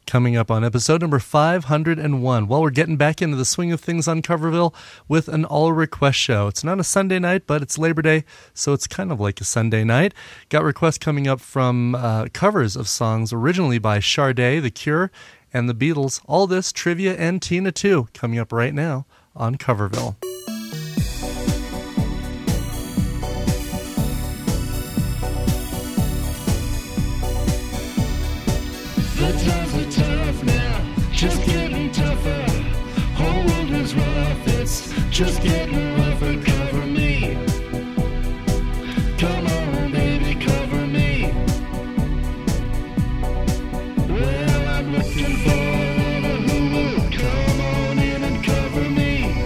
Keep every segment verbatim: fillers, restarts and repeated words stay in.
coming up on episode number five hundred one. Well, we're getting back into the swing of things on Coverville with an all-request show. It's not a Sunday night, but it's Labor Day, so it's kind of like a Sunday night. Got requests coming up from uh, covers of songs originally by Sade, The Cure, and the Beatles. All this, trivia, and Tina too, coming up right now on Coverville. The times are tough now, just getting tougher. Whole world is rough, it's just getting rougher. Cover me, come on baby, cover me. Well, I'm looking for a lover who will come on in and cover me.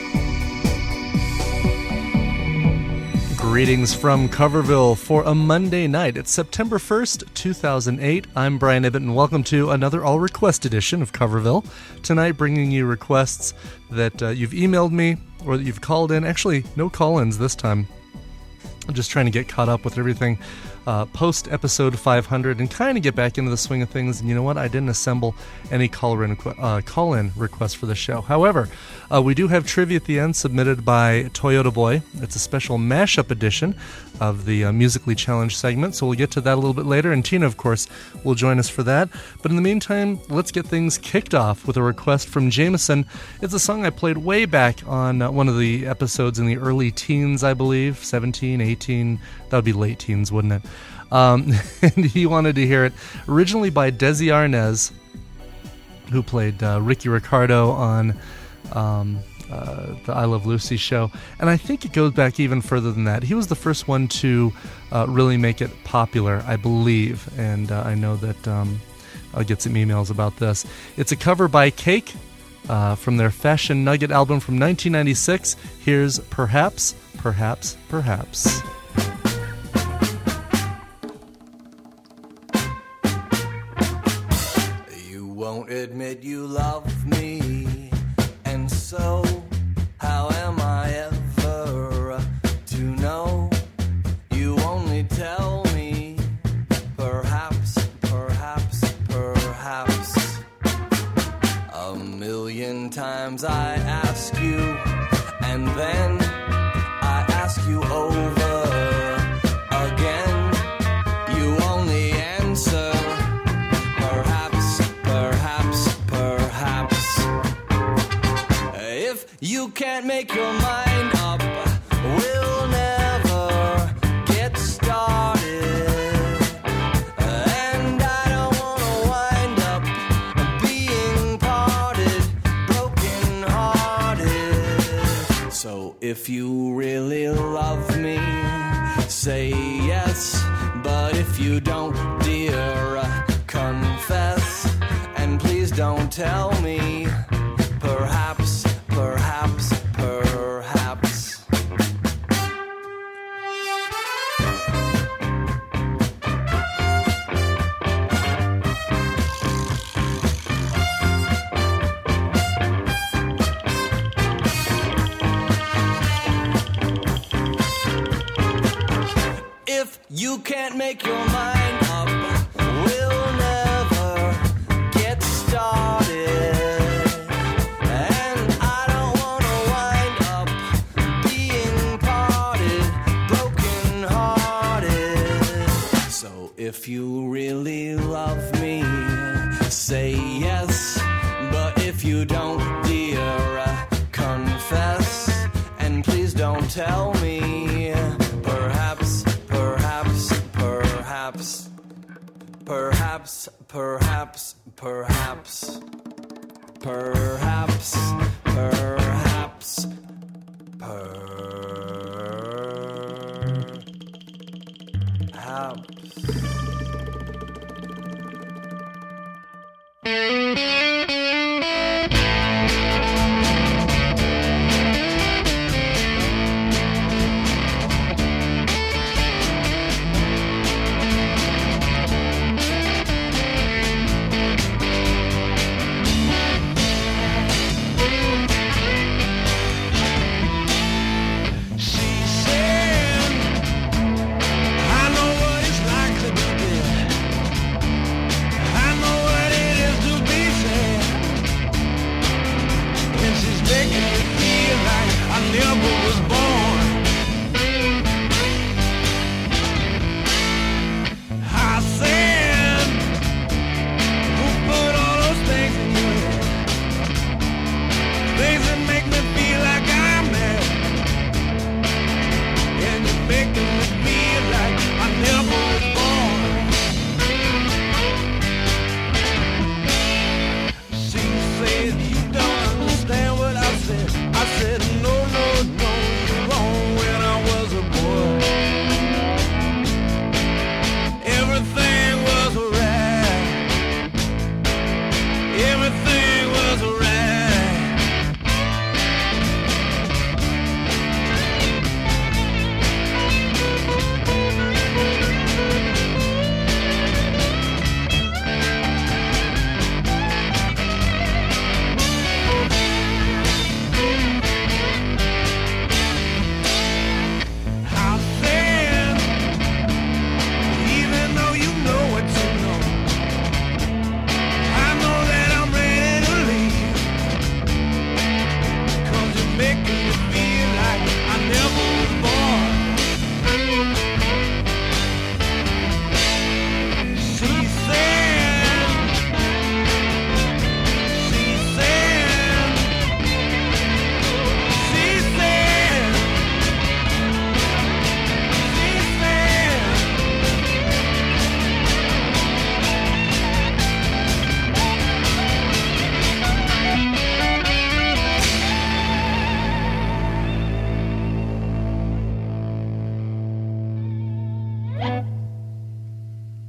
Greetings from Coverville for a Monday night. It's September first, two thousand eight. I'm Brian Ibbott, and welcome to another all-request edition of Coverville. Tonight, bringing you requests that uh, you've emailed me or that you've called in. Actually, no call-ins this time. I'm just trying to get caught up with everything uh, post-episode five hundred and kind of get back into the swing of things. And you know what? I didn't assemble any call-in uh, call-in requests for the show. However, uh, we do have trivia at the end submitted by Toyota Boy. It's a special mashup edition of the uh, Musically Challenged segment, so we'll get to that a little bit later. And Tina, of course, will join us for that. But in the meantime, let's get things kicked off with a request from Jameson. It's a song I played way back on uh, one of the episodes in the early teens, I believe, seventeen, eighteen. That would be late teens, wouldn't it? Um, and he wanted to hear it originally by Desi Arnaz, who played uh, Ricky Ricardo on um, uh, the I Love Lucy show. And I think it goes back even further than that. He was the first one to uh, really make it popular, I believe. And uh, I know that um, I'll get some emails about this. It's a cover by Cake uh, from their Fashion Nugget album from nineteen ninety-six. Here's Perhaps, Perhaps, Perhaps. Won't admit you love me, and so how am I ever to know? You only tell me perhaps, perhaps, perhaps. A million times I ask you, and then I ask you over again. You only answer you can't make your mind up, we'll never get started. And I don't wanna wind up being parted, broken hearted. So if you really love me, say yes. But if you don't, dear, confess. And please don't tell me perhaps, perhaps, perhaps. If you can't make your mind up, we'll never get started. If you really love me, say yes. But if you don't, dear, confess. And please don't tell me perhaps, perhaps, perhaps, perhaps, perhaps, perhaps, perhaps, perhaps, perhaps.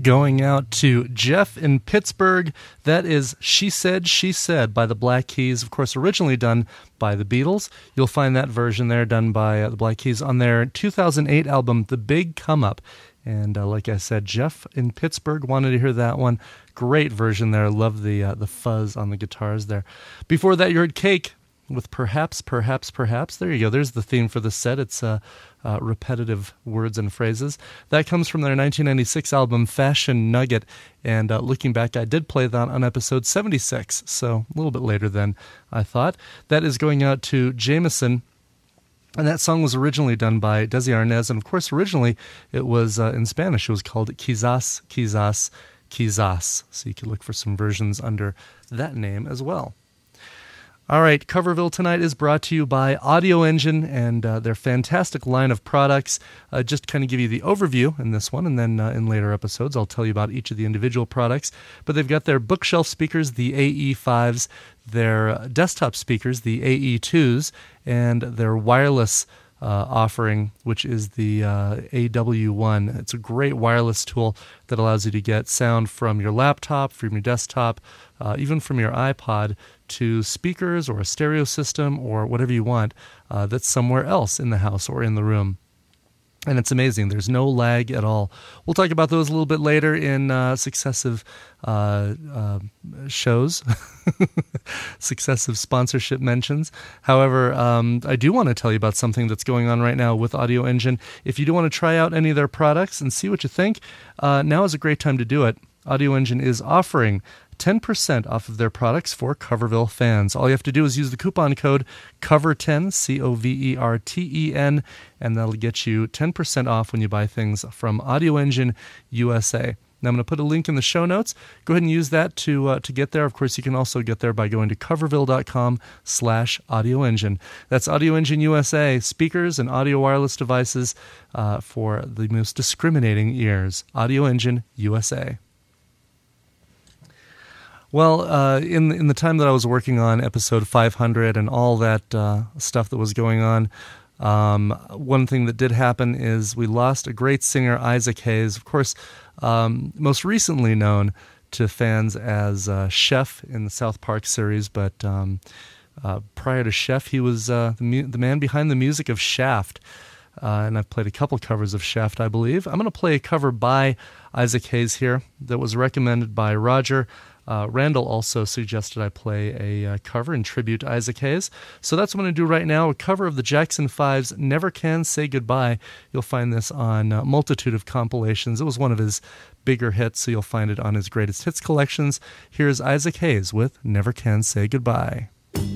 going out to Jeff in Pittsburgh. That is She Said, She Said by the Black Keys, of course, originally done by the Beatles. You'll find that version there done by uh, the Black Keys on their two thousand eight album, The Big Come Up. And uh, like I said, Jeff in Pittsburgh wanted to hear that one. Great version there. Love the uh, the fuzz on the guitars there. Before that, you heard Cake with Perhaps, Perhaps, Perhaps. There you go. There's the theme for the set. It's uh, uh, repetitive words and phrases. That comes from their nineteen ninety-six album, Fashion Nugget. And uh, looking back, I did play that on episode seventy-six, so a little bit later than I thought. That is going out to Jameson. And that song was originally done by Desi Arnaz. And of course, originally it was uh, in Spanish. It was called Quizás, Quizás, Quizás. So you could look for some versions under that name as well. All right, Coverville tonight is brought to you by Audio Engine and uh, their fantastic line of products. Uh, just to kind of give you the overview in this one, and then uh, in later episodes I'll tell you about each of the individual products. But they've got their bookshelf speakers, the A E fives, their desktop speakers, the A E twos, and their wireless Uh, offering, which is the uh, A W one. It's a great wireless tool that allows you to get sound from your laptop, from your desktop, uh, even from your iPod to speakers or a stereo system or whatever you want uh, that's somewhere else in the house or in the room. And it's amazing. There's no lag at all. We'll talk about those a little bit later in uh, successive uh, uh, shows, successive sponsorship mentions. However, um, I do want to tell you about something that's going on right now with Audio Engine. If you do want to try out any of their products and see what you think, uh, now is a great time to do it. Audio Engine is offering ten percent off of their products for Coverville fans. All you have to do is use the coupon code cover ten, C O V E R T E N, and that'll get you ten percent off when you buy things from Audio Engine U S A. Now, I'm going to put a link in the show notes. Go ahead and use that to uh, to get there. Of course, you can also get there by going to coverville.com slash Audio Engine. That's Audio Engine U S A, speakers and audio wireless devices uh, for the most discriminating ears. Audio Engine U S A. Well, uh, in in the time that I was working on episode five hundred and all that uh, stuff that was going on, um, one thing that did happen is we lost a great singer, Isaac Hayes. Of course, um, most recently known to fans as uh, Chef in the South Park series, but um, uh, prior to Chef, he was uh, the, mu- the man behind the music of Shaft. Uh, and I've played a couple covers of Shaft, I believe. I'm going to play a cover by Isaac Hayes here that was recommended by Roger. Uh, Randall also suggested I play a uh, cover in tribute to Isaac Hayes. So that's what I'm going to do right now, a cover of the Jackson Five's Never Can Say Goodbye. You'll find this on a multitude of compilations. It was one of his bigger hits, so you'll find it on his greatest hits collections. Here's Isaac Hayes with Never Can Say Goodbye.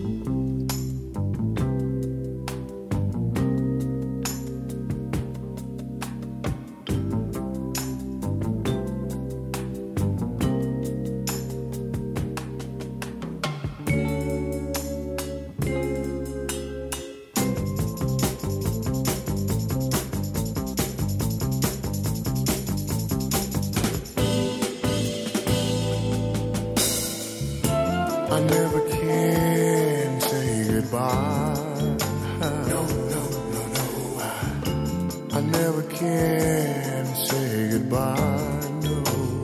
I never can say goodbye. No, no, no, no. I never can say goodbye, no.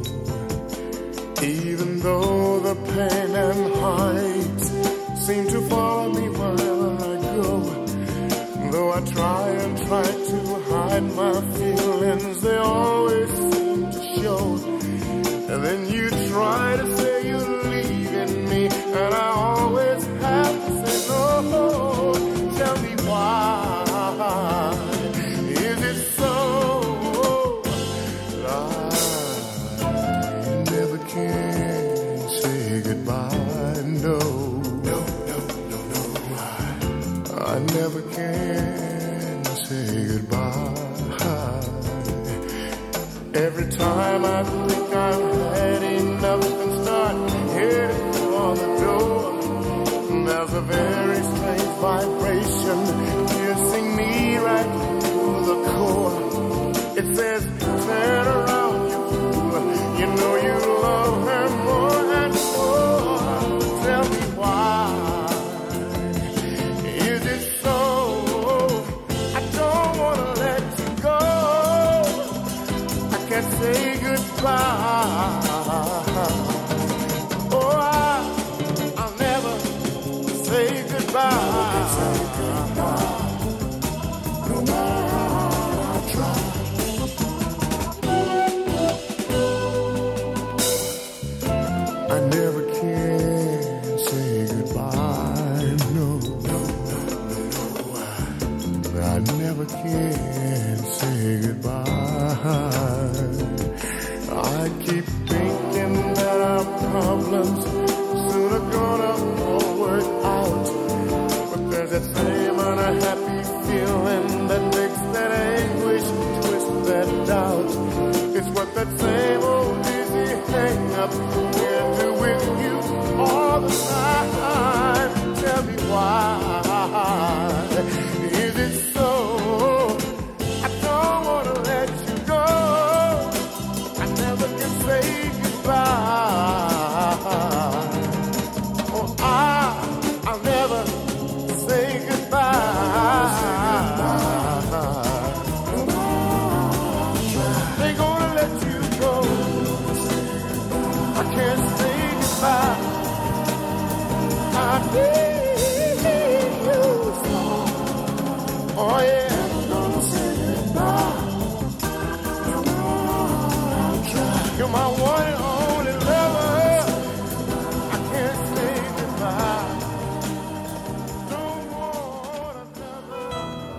Even though the pain and height seem to follow me wherever I go, though I try and try to hide my feelings, they always seem to show. And then you try to say you leave in me, and I always have to say no. Tell me why is it so that I never can say goodbye? No, no, no, no, no. I, I never can say goodbye. Every time I think I've had enough and start heading for the door, there's a very strange vibration piercing me right through the core. It says, turn around, you fool. You know you love her more and more. Tell me why is it so? I don't want to let you go. I can't say goodbye. problems soon are gonna all work out. But there's that same unhappy feeling that makes that anguish twist that doubt. It's what that same old dizzy hang-up can do with you all the time. Tell me why is it so? I don't wanna let you go. I never can say goodbye. Oh, I, I'll never say goodbye. They're gonna let you go. I can't say goodbye. I need you so. Oh yeah. You're my one and only lover. I can't say goodbye. Don't want another.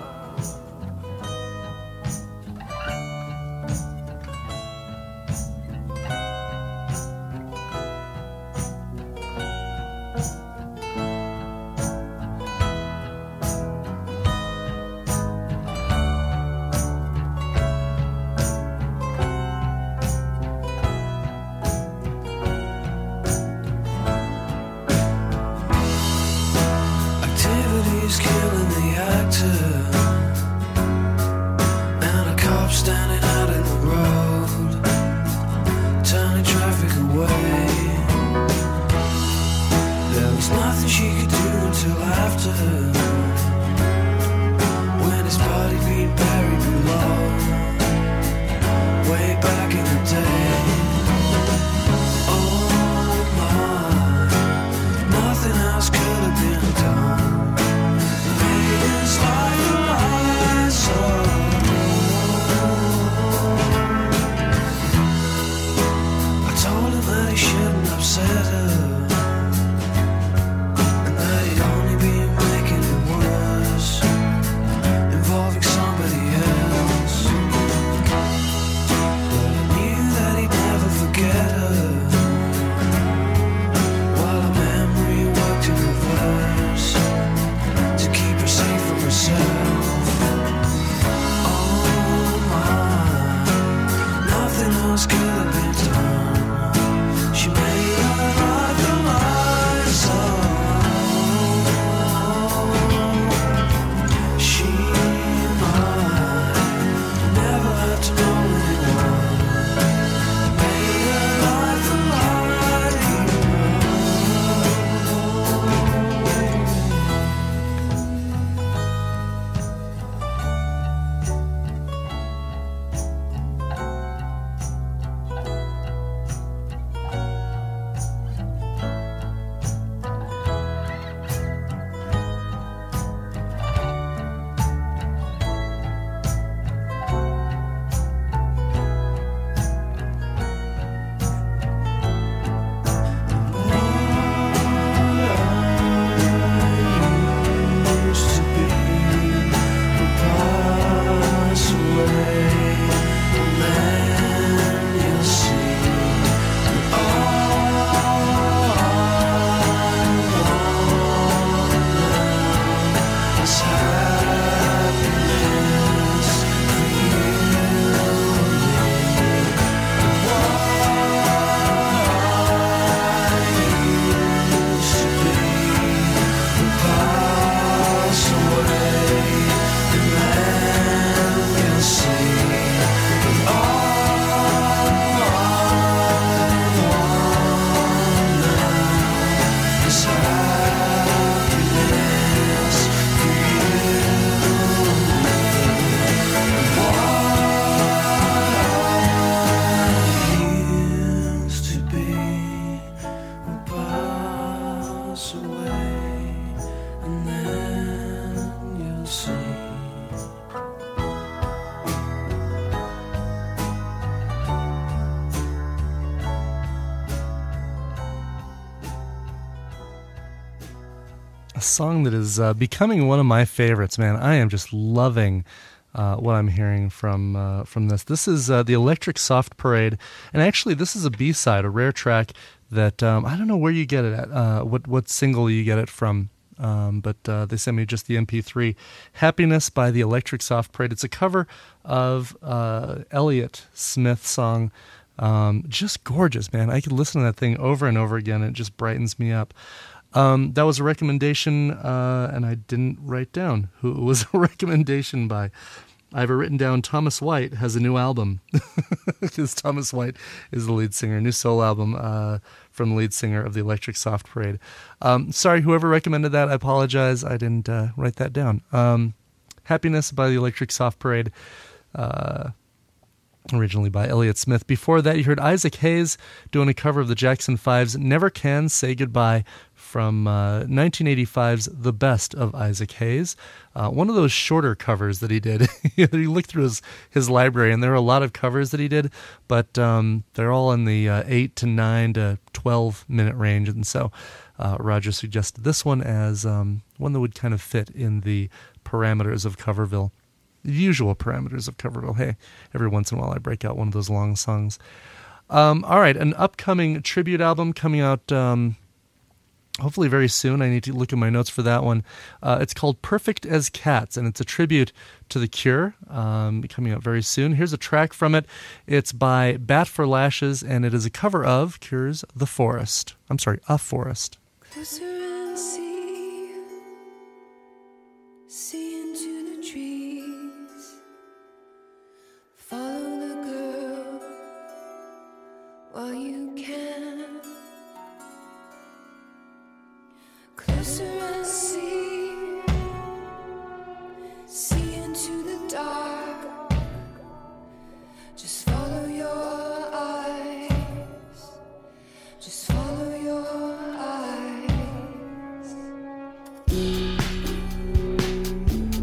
Activity's killing the actor, and a cop standing out in the road, turning traffic away. There was nothing she could do until after, when his body being buried below, way back in the day. Oh my, nothing else could have been done. It's like a light song. I told him that he shouldn't upset her, and that he'd only be making it worse, involving somebody else. But I knew that he'd never forget her, while her memory worked in reverse to keep her safe from herself. Oh my, nothing else could have been done. She made her life a light song. She might never have to know anyone. Made her life a light used to be will pass away, and then you'll see that all I want now is happiness for you and me. And what I used to be will pass away, and then you'll see that all I want now is happiness for you and me. And what I used to be will pass away, and then you'll see. A song that is uh, becoming one of my favorites, man. I am just loving uh, what I'm hearing from uh, from this. This is uh, the Electric Soft Parade, and actually this is a B-side, a rare track that um, I don't know where you get it at, uh, what what single you get it from. Um, but uh, they sent me just the M P three. Happiness by the Electric Soft Parade. It's a cover of uh, Elliott Smith's song. Um, just gorgeous, man. I could listen to that thing over and over again. And it just brightens me up. Um, that was a recommendation, uh, and I didn't write down who it was a recommendation by. I have it written down. Thomas White has a new album because Thomas White is the lead singer, a new solo album uh, from the lead singer of the Electric Soft Parade. Um, sorry, whoever recommended that, I apologize. I didn't uh, write that down. Um, Happiness by the Electric Soft Parade, uh, originally by Elliott Smith. Before that, you heard Isaac Hayes doing a cover of the Jackson Five's Never Can Say Goodbye from uh, nineteen eighty-five's The Best of Isaac Hayes. Uh, one of those shorter covers that he did. You look through his, his library, and there are a lot of covers that he did, but um, they're all in the uh, eight to nine to twelve minute range, and so uh, Roger suggested this one as um, one that would kind of fit in the parameters of Coverville. The usual parameters of Coverville. Hey, every once in a while I break out one of those long songs. Um, all right, an upcoming tribute album coming out um, hopefully very soon. I need to look at my notes for that one. Uh, it's called Perfect as Cats, and it's a tribute to The Cure, um, coming out very soon. Here's a track from it. It's by Bat for Lashes, and it is a cover of Cure's The Forest. I'm sorry, A Forest. Closer and see, see into the trees, follow the girl while you can. Closer and see, see into the dark, just follow your eyes, just follow your eyes.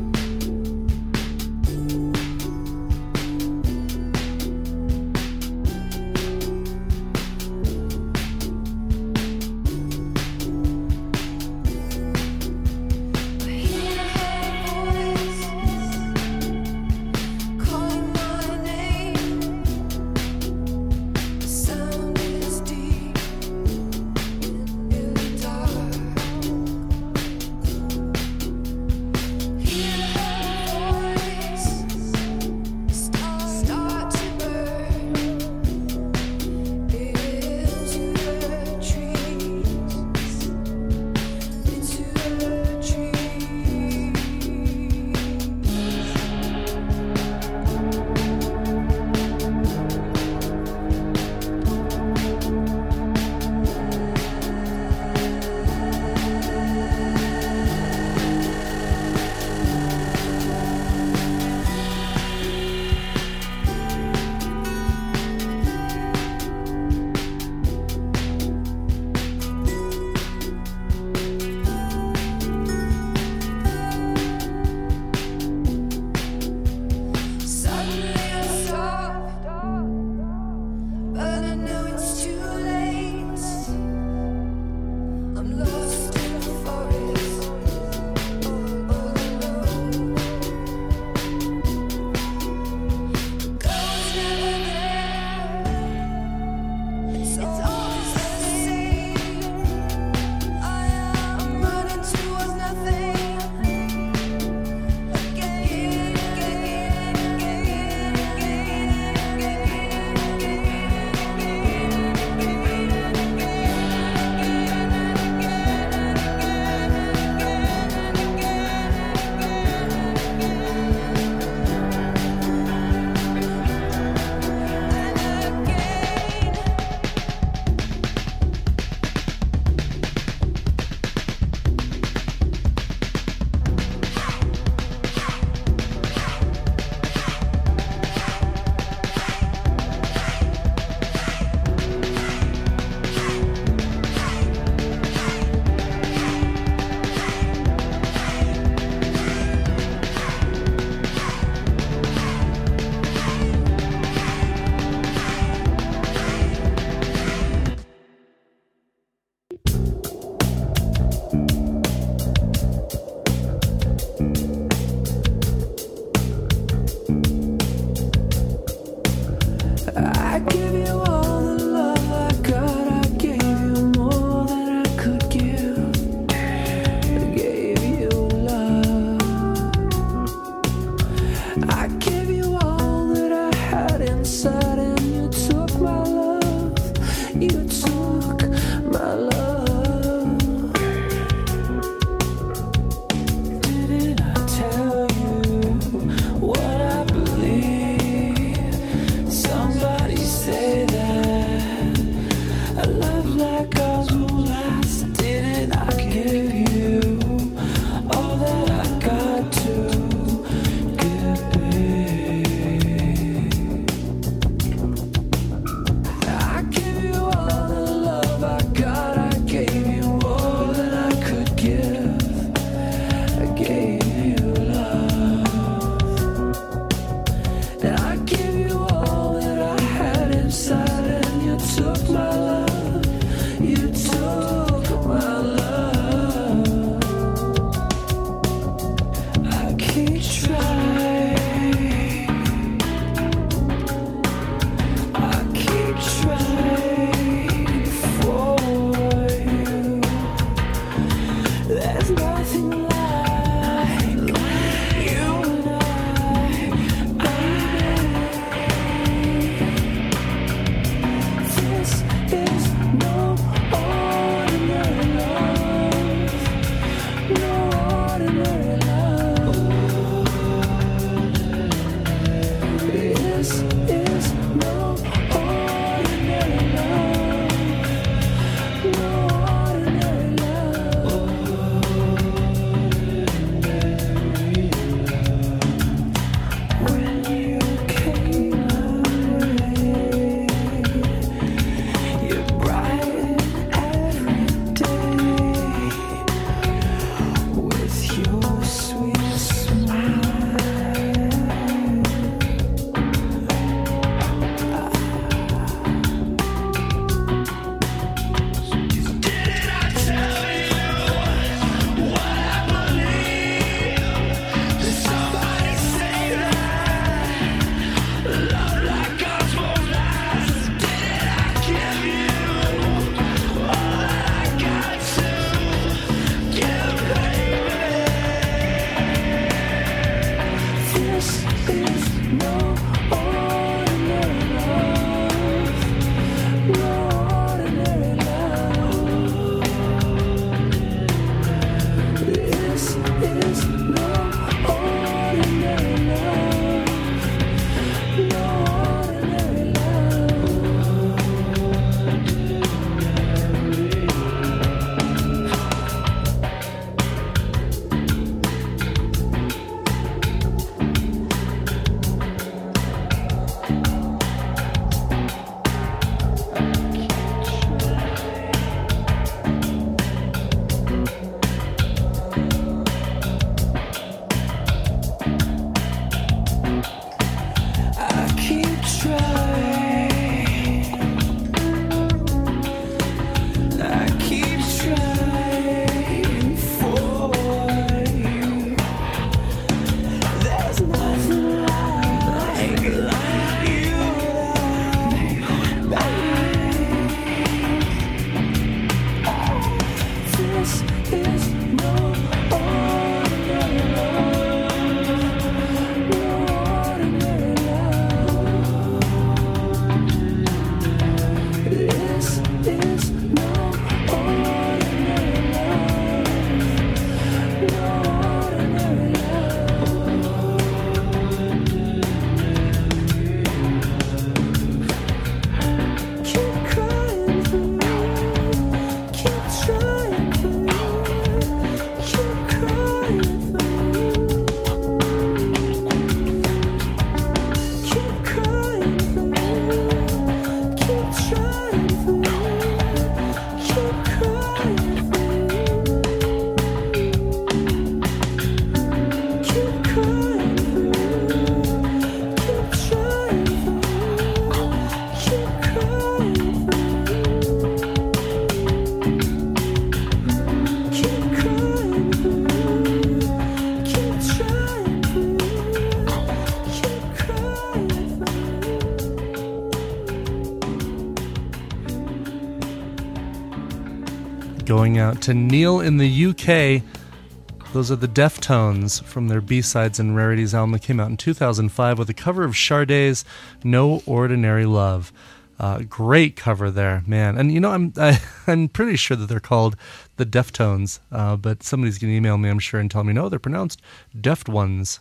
Going out to Neil in the U K. Those are the Deftones from their B-Sides and Rarities album that came out in two thousand five with a cover of Sade's No Ordinary Love. Uh, great cover there, man. And you know, I'm I, I'm pretty sure that they're called the Deftones, uh, but somebody's going to email me, I'm sure, and tell me, no, they're pronounced Deft Ones.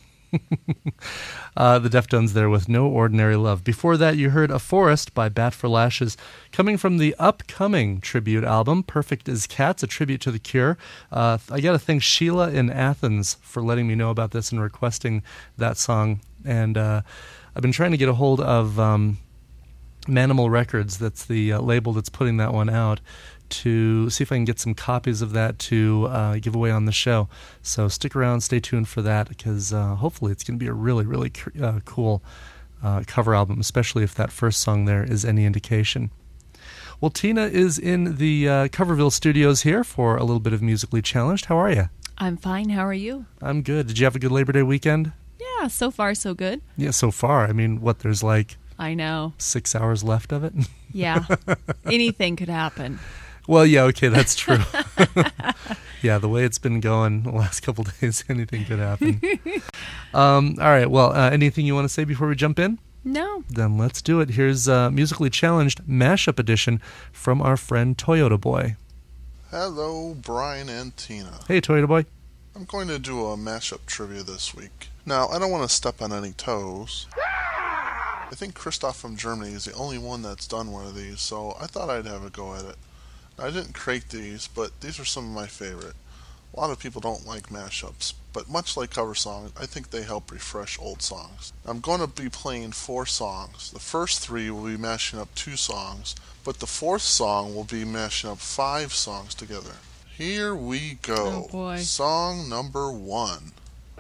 uh, the Deftones there with No Ordinary Love. Before that, you heard A Forest by Bat for Lashes, coming from the upcoming tribute album, Perfect as Cats, a tribute to The Cure. Uh, I got to thank Sheila in Athens for letting me know about this and requesting that song. And uh, I've been trying to get a hold of um, Manimal Records, that's the uh, label that's putting that one out, to see if I can get some copies of that to uh, give away on the show. So stick around, stay tuned for that, because uh, hopefully it's going to be a really, really uh, cool uh, cover album, especially if that first song there is any indication. Well, Tina is in the uh, Coverville studios here for a little bit of Musically Challenged. How are you? I'm fine. How are you? I'm good. Did you have a good Labor Day weekend? Yeah, so far so good. Yeah, so far. I mean, what, there's like... I know. Six hours left of it? Yeah. Anything could happen. Well, yeah, okay, that's true. Yeah, the way it's been going the last couple of days, anything could happen. um, all right, well, uh, anything you want to say before we jump in? No. Then let's do it. Here's uh, Musically Challenged Mashup Edition from our friend Toyota Boy. Hello, Brian and Tina. Hey, Toyota Boy. I'm going to do a mashup trivia this week. Now, I don't want to step on any toes. I think Christoph from Germany is the only one that's done one of these, so I thought I'd have a go at it. I didn't create these, but these are some of my favorite. A lot of people don't like mashups, but much like cover songs, I think they help refresh old songs. I'm going to be playing four songs. The first three will be mashing up two songs, but the fourth song will be mashing up five songs together. Here we go. Oh boy. Song number one.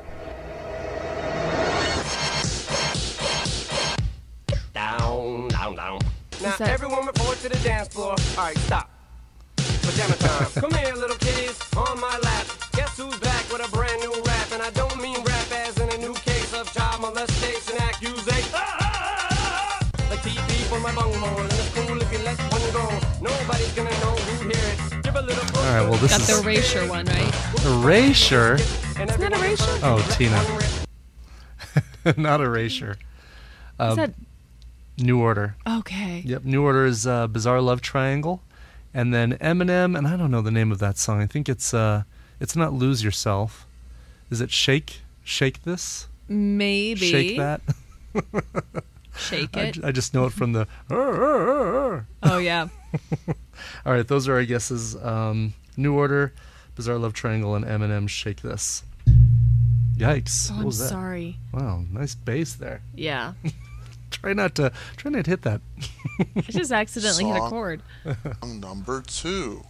Down, down, down. Now that- everyone report to the dance floor. Alright, stop. Pajama time. Come here, little kitties, on my lap. Guess who's back with a brand new rap? And I don't mean rap as in a new case of child molestation accusation. Ah! Like T V for my bunghole. And it's cool if you let one go. Nobody's gonna know who hear it. Give a little push. All right, well, this Got is the erasure one, right? Erasure. And Isn't that erasure? Oh, Tina. Not Erasure. Um, Is that New Order. okay? Yep, New Order is uh, Bizarre Love Triangle. And then Eminem, and I don't know the name of that song. I think it's uh, it's not Lose Yourself. Is it Shake? Shake This? Maybe. Shake That? Shake I, it. j- I just know it from the... Oh, Oh yeah. All right, those are our guesses. Um, New Order, Bizarre Love Triangle, and Eminem, Shake This. Yikes. Oh, what I'm was that? sorry. Wow, nice bass there. Yeah. Try not to try not to hit that. I just accidentally hit a Song. chord. Song number two.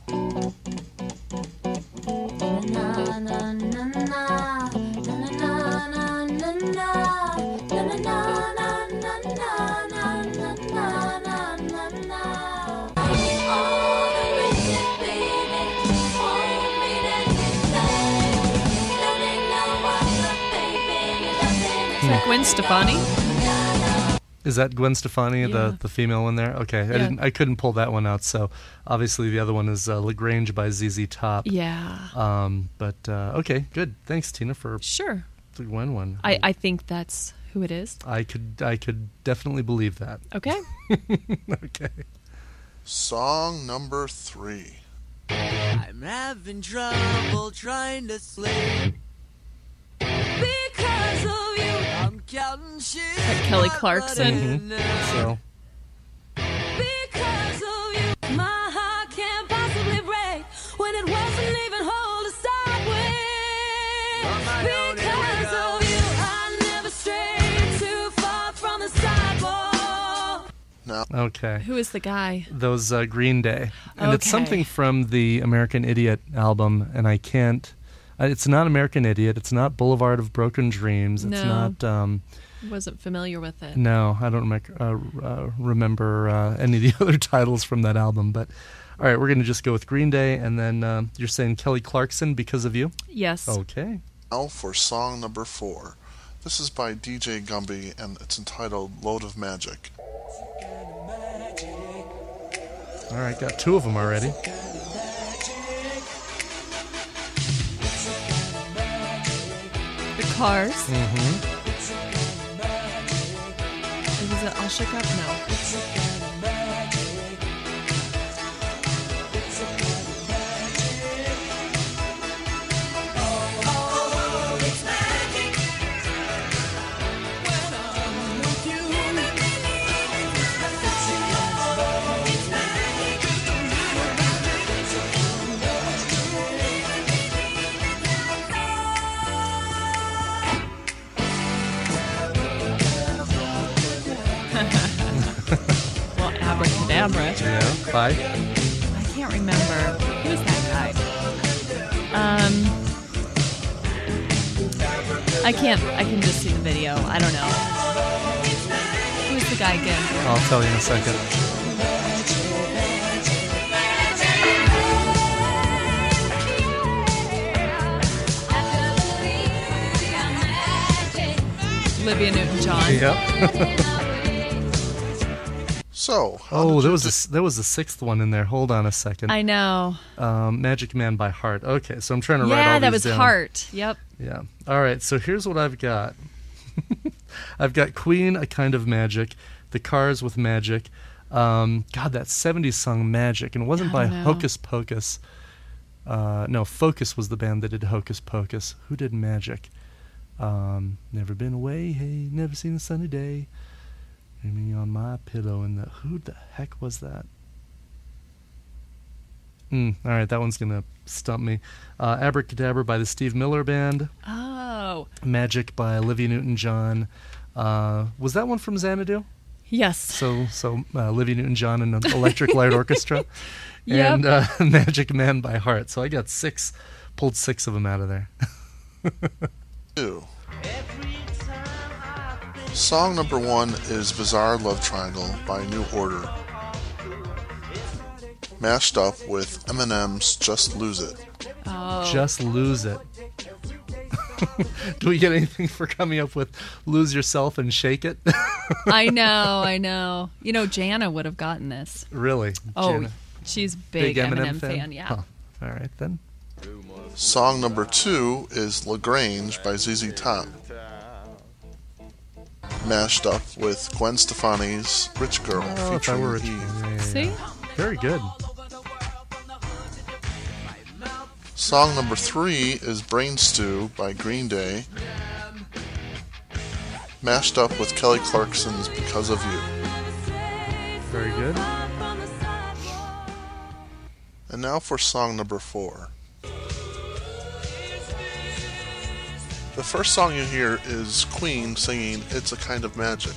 Is that Gwen Stefani? Is that Gwen Stefani, Yeah. the the female one there? Okay, I Yeah. didn't. I couldn't pull that one out. So obviously the other one is uh, Lagrange by Z Z Top. Yeah. Um, but uh, okay, good. Thanks, Tina, for Sure. the Gwen one. I, I think that's who it is. I could I could definitely believe that. Okay. Okay. Song number three. I'm having trouble trying to sleep Because of you, I'm counting sheep Like Kelly Clarkson. So because of you, my heart can't possibly break when it wasn't even whole to start with. Because of you, I never strayed too far from the sidewalk. Now, okay. Who is the guy? Those uh, Green Day, and it's Okay. something from the American Idiot album, and I can't. uh, It's not American Idiot. It's not Boulevard of Broken Dreams. It's No. not. Um, Wasn't familiar with it. no, I don't rem- uh, uh, remember uh, any of the other titles from that album. But all right, we're going to just go with Green Day, and then uh, you're saying Kelly Clarkson because of you. Yes. Okay. now for song number four. This is by D J Gumby, and it's entitled Load of Magic. All right, got two of them already. The Cars. Mm-hmm. Was it All Shook Up? No. Well, Abracadabra. Yeah. Bye. I can't remember. Who's that guy? Um, I can't. I can just see the video. I don't know. Who's the guy again? I'll tell you in a second. Olivia Newton-John. Yep. So, how Oh, did there you was a, de- s- there was a sixth one in there. Hold on a second. I know. Um, Magic Man by Heart. Okay, so I'm trying to write all Yeah, that these was down. Heart. Yep. Yeah. All right. So here's what I've got. I've got Queen, A Kind of Magic, The Cars with Magic. Um, God, that seventies song Magic, and it wasn't I by don't know. Hocus Pocus. Uh, no, Focus was the band that did Hocus Pocus. Who did Magic? Um, never been away, hey, never seen a sunny day. Me on my pillow, and the who the heck was that? Mm, all right, that one's gonna stump me. Uh, Abracadabra by the Steve Miller Band. Oh. Magic by Olivia Newton-John. Uh, was that one from Xanadu? Yes. So, so uh, Olivia Newton-John and the Electric Light Orchestra, Yep. and uh, Magic Man by Heart. So I got six, pulled six of them out of there. do? Song number one is Bizarre Love Triangle by New Order, mashed up with Eminem's Just Lose It. Oh. Just lose it. Do we get anything for coming up with "Lose Yourself and Shake It"? I know. I know. You know, Jana would have gotten this. Really? Oh, Jana? she's big, Eminem, fan. Yeah. Huh. All right then. Song number two is Lagrange by Z Z Top, mashed up with Gwen Stefani's Rich Girl Oh, if I were rich. featuring Eve. Yeah, yeah, yeah. See? Very good. Song number three is Brain Stew by Green Day, mashed up with Kelly Clarkson's Because of You. Very good. And now for song number four. The first song you hear is Queen singing It's a Kind of Magic.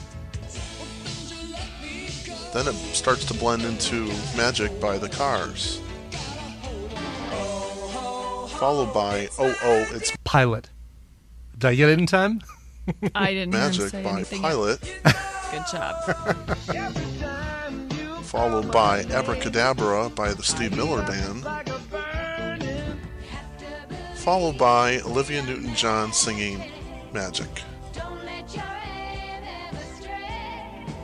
Then it starts to blend into Magic by the Cars, followed by Oh Oh It's Pilot. Did I get it in time? I didn't hear him Magic say by anything. Pilot, Good job. followed by Abracadabra by the Steve Miller Band, followed by Olivia Newton-John singing Magic.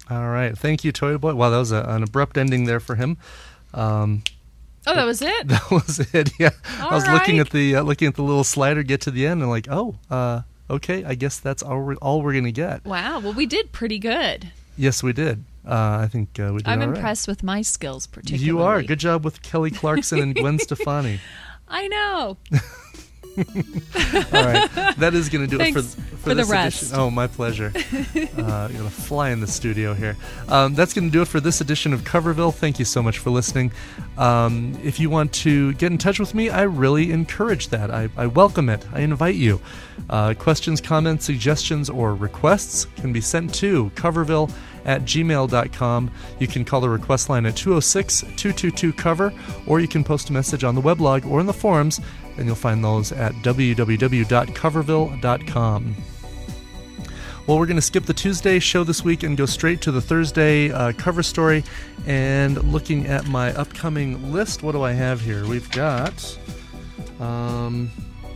All right. Thank you, Toy Boy. Wow, that was a, an abrupt ending there for him. Um, Oh, that was it? that was it. Yeah. All I was looking right. at the uh, looking at the little slider get to the end and like, oh, uh, okay. I guess that's all we're, all we're gonna get. Wow. Well, we did pretty good. Yes, we did. Uh, I think uh, we did. I'm all right. impressed with my skills, particularly. You are. Good job with Kelly Clarkson and Gwen Stefani. I know. All right, that is going to do Thanks it for, for, for the this rest. edition. Oh, my pleasure. uh, you're going to fly in the studio here. Um, that's going to do it for this edition of Coverville. Thank you so much for listening. Um, if you want to get in touch with me, I really encourage that. I, I welcome it. I invite you. Uh, questions, comments, suggestions, or requests can be sent to coverville at gmail dot com. You can call the request line at two oh six, two two two, cover, or you can post a message on the weblog or in the forums, and you'll find those at w w w dot coverville dot com. Well, we're going to skip the Tuesday show this week and go straight to the Thursday uh, cover story. And looking at my upcoming list, what do I have here? We've got... Um,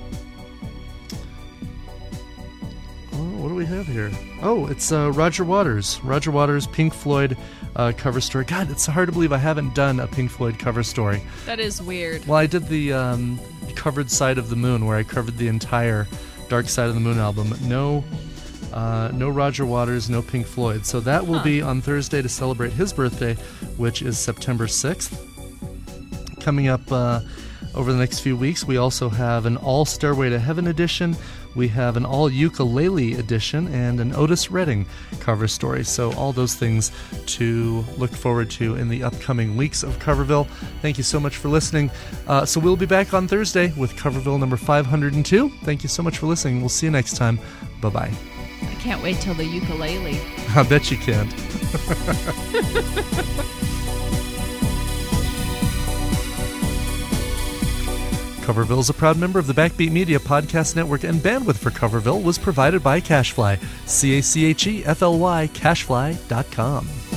oh, what do we have here? Oh, it's uh, Roger Waters. Roger Waters, Pink Floyd uh, cover story. God, it's hard to believe I haven't done a Pink Floyd cover story. That is weird. Well, I did the um, covered Side of the Moon, where I covered the entire Dark Side of the Moon album. No, uh, no Roger Waters, no Pink Floyd. So that will Huh. be on Thursday to celebrate his birthday, which is September sixth. Coming up uh, over the next few weeks, we also have an all Stairway to Heaven edition. We have an all ukulele edition and an Otis Redding cover story. So all those things to look forward to in the upcoming weeks of Coverville. Thank you so much for listening. Uh, so we'll be back on Thursday with Coverville number five hundred two. Thank you so much for listening. We'll see you next time. Bye-bye. I can't wait till the ukulele. I bet you can't. Coverville is a proud member of the Backbeat Media Podcast Network, and bandwidth for Coverville was provided by CacheFly. C A C H E F L Y, cachefly dot com.